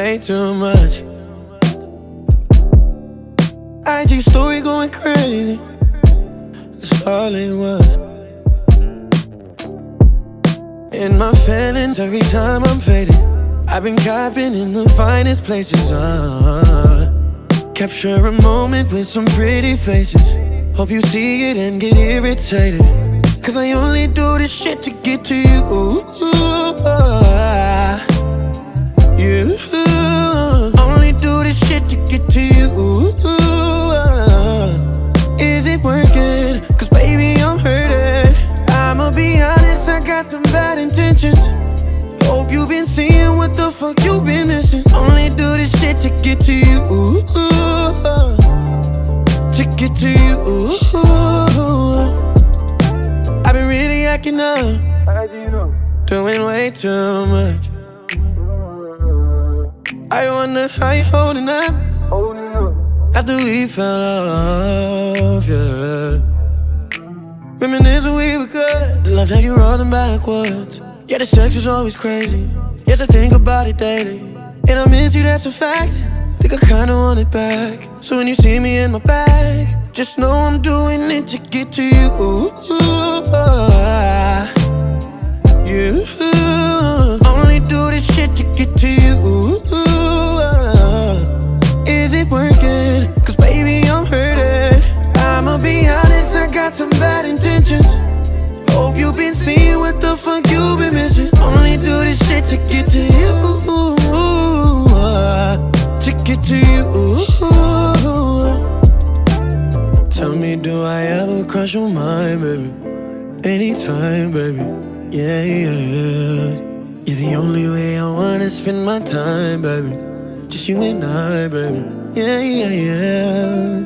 way too much. IG story going crazy. That's all it was. In my feelings every time I'm faded. I've been copping in the finest places. Capture a moment with some pretty faces. Hope you see it and get irritated. Cause I only do this shit to get to you. You only do this shit to get to you. Is it working? Cause baby I'm hurting. I'ma be honest, I got some bad intentions. Hope you've been seeing what the fuck you been missing. Only do this shit to get to you. To get to you. I've been really acting up. Doing way too much. I wonder how you holding up after we fell off, yeah. Reminisce when we were good. Loved how you rolled them backwards. Yeah, the sex was always crazy. Yes, I think about it daily. And I miss you, that's a fact. Think I kinda want it back. So when you see me in my bag, just know I'm doing it to get to you. You only do this shit to get to you. Is it working? Cause baby I'm hurting. I'ma be honest, I got some bad intentions. Hope you've been seeing what the fuck you've been missing. Only do this shit to get to you. To get to you. Tell me, do I ever cross your mind, baby? Anytime, baby. Yeah, yeah, yeah. You're the only way I wanna spend my time, baby. Just you and I, baby. Yeah, yeah, yeah.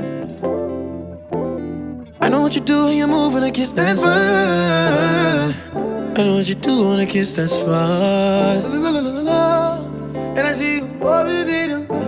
I know what you do when you move when I kiss that spot. I know what you do when I kiss that spot. And I see you always in